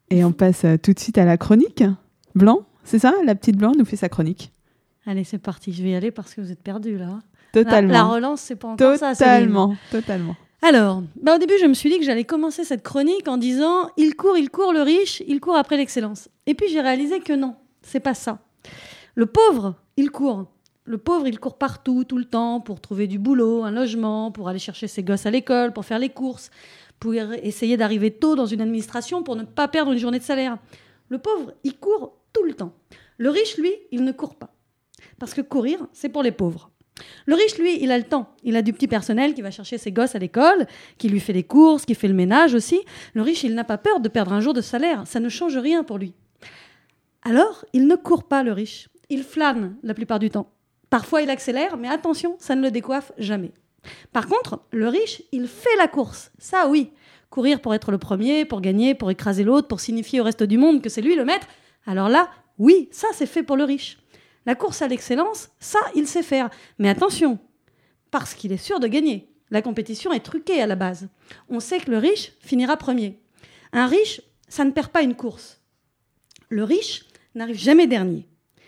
Et on passe tout de suite à la chronique. Blanc, c'est ça? La petite Blanc nous fait sa chronique. Allez, c'est parti. Je vais y aller parce que vous êtes perdus là. Totalement. La relance, c'est pas encore ça. Totalement. Alors, au début, je me suis dit que j'allais commencer cette chronique en disant « Il court, le riche, il court après l'excellence ». Et puis, j'ai réalisé que non, c'est pas ça. Le pauvre, il court. Le pauvre, il court partout, tout le temps, pour trouver du boulot, un logement, pour aller chercher ses gosses à l'école, pour faire les courses, pour essayer d'arriver tôt dans une administration pour ne pas perdre une journée de salaire. Le pauvre, il court tout le temps. Le riche, lui, il ne court pas. Parce que courir, c'est pour les pauvres. Le riche, lui, il a le temps. Il a du petit personnel qui va chercher ses gosses à l'école, qui lui fait les courses, qui fait le ménage aussi. Le riche, il n'a pas peur de perdre un jour de salaire. Ça ne change rien pour lui. Alors, il ne court pas, le riche. Il flâne la plupart du temps. Parfois, il accélère, mais attention, ça ne le décoiffe jamais. Par contre, le riche, il fait la course. Ça, oui. Courir pour être le premier, pour gagner, pour écraser l'autre, pour signifier au reste du monde que c'est lui le maître. Alors là, oui, ça, c'est fait pour le riche. La course à l'excellence, ça, il sait faire. Mais attention, parce qu'il est sûr de gagner. La compétition est truquée à la base. On sait que le riche finira premier. Un riche, ça ne perd pas une course. Le riche n'arrive jamais dernier.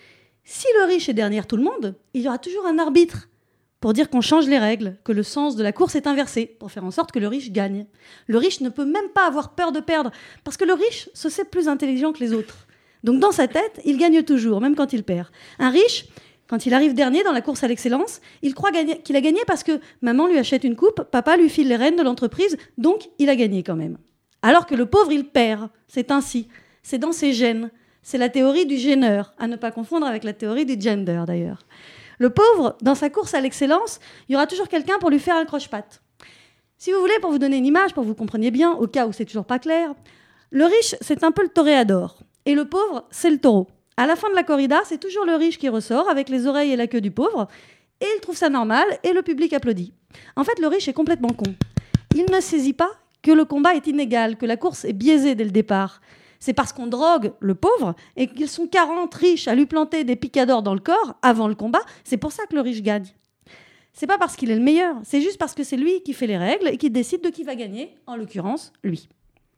Si le riche est derrière tout le monde, il y aura toujours un arbitre pour dire qu'on change les règles, que le sens de la course est inversé, pour faire en sorte que le riche gagne. Le riche ne peut même pas avoir peur de perdre, parce que le riche se sait plus intelligent que les autres. Donc dans sa tête, il gagne toujours, même quand il perd. Un riche, quand il arrive dernier dans la course à l'excellence, il croit qu'il a gagné parce que maman lui achète une coupe, papa lui file les rênes de l'entreprise, donc il a gagné quand même. Alors que le pauvre, il perd. C'est ainsi. C'est dans ses gènes. C'est la théorie du gêneur, à ne pas confondre avec la théorie du gender d'ailleurs. Le pauvre, dans sa course à l'excellence, il y aura toujours quelqu'un pour lui faire un croche-patte. Si vous voulez, pour vous donner une image, pour que vous compreniez bien, au cas où c'est toujours pas clair, le riche, c'est un peu le toréador. Et le pauvre, c'est le taureau. À la fin de la corrida, c'est toujours le riche qui ressort avec les oreilles et la queue du pauvre. Et il trouve ça normal et le public applaudit. En fait, le riche est complètement con. Il ne saisit pas que le combat est inégal, que la course est biaisée dès le départ. C'est parce qu'on drogue le pauvre et qu'ils sont 40 riches à lui planter des picadors dans le corps avant le combat. C'est pour ça que le riche gagne. C'est pas parce qu'il est le meilleur, c'est juste parce que c'est lui qui fait les règles et qui décide de qui va gagner, en l'occurrence, lui.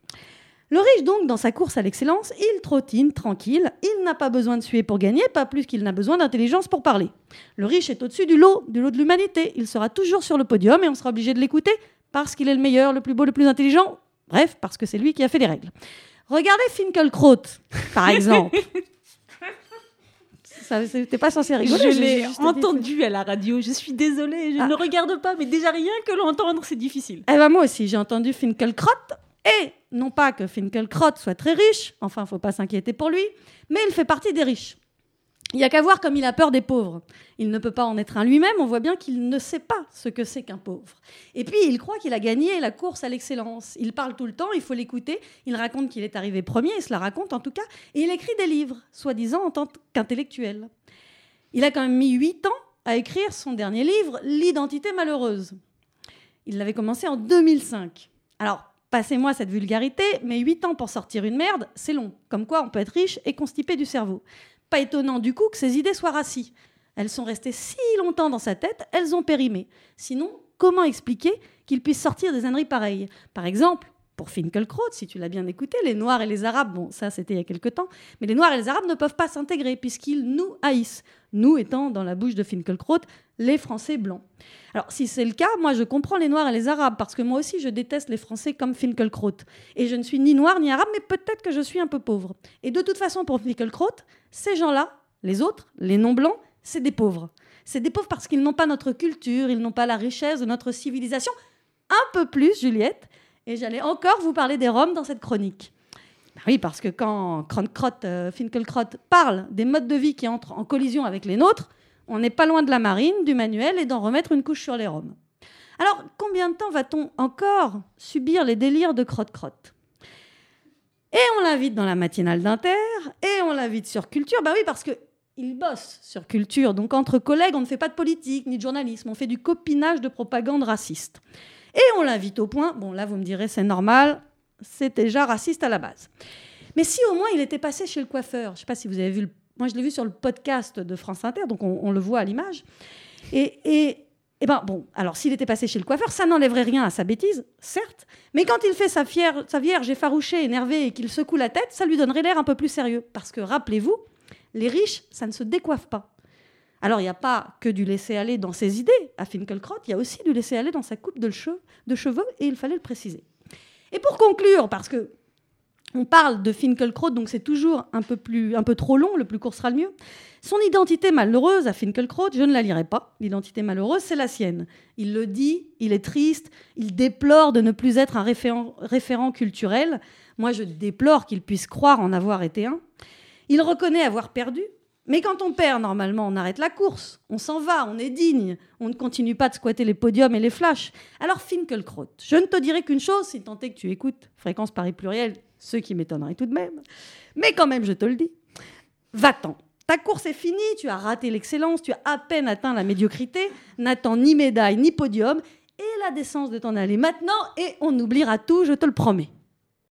Le riche, donc, dans sa course à l'excellence, il trottine tranquille. Il n'a pas besoin de suer pour gagner, pas plus qu'il n'a besoin d'intelligence pour parler. Le riche est au-dessus du lot de l'humanité. Il sera toujours sur le podium et on sera obligé de l'écouter parce qu'il est le meilleur, le plus beau, le plus intelligent. Bref, parce que c'est lui qui a fait les règles. Regardez Finkielkraut, par exemple. T'es pas censé rigoler. Je l'ai entendu à la radio. Je suis désolée, je ne regarde pas, mais déjà rien que l'entendre, c'est difficile. Eh ben moi aussi, j'ai entendu Finkielkraut. Et non pas que Finkielkraut soit très riche, enfin, il ne faut pas s'inquiéter pour lui, mais il fait partie des riches. Il n'y a qu'à voir comme il a peur des pauvres. Il ne peut pas en être un lui-même, on voit bien qu'il ne sait pas ce que c'est qu'un pauvre. Et puis, il croit qu'il a gagné la course à l'excellence. Il parle tout le temps, il faut l'écouter. Il raconte qu'il est arrivé premier, il se la raconte en tout cas, et il écrit des livres, soi-disant en tant qu'intellectuel. Il a quand même mis 8 ans à écrire son dernier livre, L'identité malheureuse. Il l'avait commencé en 2005. Alors, passez-moi cette vulgarité, mais 8 ans pour sortir une merde, c'est long. Comme quoi, on peut être riche et constipé du cerveau. Pas étonnant du coup que ses idées soient rassis. Elles sont restées si longtemps dans sa tête, elles ont périmé. Sinon, comment expliquer qu'il puisse sortir des âneries pareilles ? Par exemple, pour Finkielkraut, si tu l'as bien écouté, les Noirs et les Arabes, bon, ça c'était il y a quelque temps, mais les Noirs et les Arabes ne peuvent pas s'intégrer puisqu'ils nous haïssent. Nous étant, dans la bouche de Finkielkraut, les Français blancs. Alors, si c'est le cas, moi je comprends les Noirs et les Arabes, parce que moi aussi je déteste les Français comme Finkielkraut. Et je ne suis ni noire ni arabe, mais peut-être que je suis un peu pauvre. Et de toute façon, pour Finkielkraut, ces gens-là, les autres, les non-blancs, c'est des pauvres. C'est des pauvres parce qu'ils n'ont pas notre culture, ils n'ont pas la richesse de notre civilisation. Un peu plus, Juliette. Et j'allais encore vous parler des Roms dans cette chronique. Ben oui, parce que quand Finkielkraut parle des modes de vie qui entrent en collision avec les nôtres, on n'est pas loin de la marine, du manuel et d'en remettre une couche sur les Roms. Alors, combien de temps va-t-on encore subir les délires de crotte-crotte ? Et on l'invite dans la matinale d'Inter, et on l'invite sur Culture. Ben oui, parce qu'il bosse sur Culture. Donc, entre collègues, on ne fait pas de politique ni de journalisme. On fait du copinage de propagande raciste. Et on l'invite au point. Bon, là, vous me direz, c'est normal. C'est déjà raciste à la base. Mais si au moins il était passé chez le coiffeur. Je ne sais pas si vous avez vu. Moi, je l'ai vu sur le podcast de France Inter, donc on le voit à l'image. Et Eh ben bon, alors s'il était passé chez le coiffeur, ça n'enlèverait rien à sa bêtise, certes, mais quand il fait sa vierge effarouchée, énervée et qu'il secoue la tête, ça lui donnerait l'air un peu plus sérieux. Parce que rappelez-vous, les riches, ça ne se décoiffe pas. Alors il n'y a pas que du laisser-aller dans ses idées à Finkielkraut, il y a aussi du laisser-aller dans sa coupe de cheveux, et il fallait le préciser. Et pour conclure, parce que on parle de Finkielkraut, donc c'est toujours un peu trop long, le plus court sera le mieux. Son identité malheureuse à Finkielkraut, je ne la lirai pas. L'identité malheureuse, c'est la sienne. Il le dit, il est triste, il déplore de ne plus être un référent culturel. Moi, je déplore qu'il puisse croire en avoir été un. Il reconnaît avoir perdu, mais quand on perd, normalement, on arrête la course. On s'en va, on est digne. On ne continue pas de squatter les podiums et les flashs. Alors Finkielkraut, je ne te dirai qu'une chose, si tant est que tu écoutes Fréquence Paris Pluriel, ce qui m'étonnerait tout de même. Mais quand même, je te le dis, va-t'en. Ta course est finie, tu as raté l'excellence, tu as à peine atteint la médiocrité, n'attends ni médaille ni podium, et la décence de t'en aller maintenant, et on oubliera tout, je te le promets.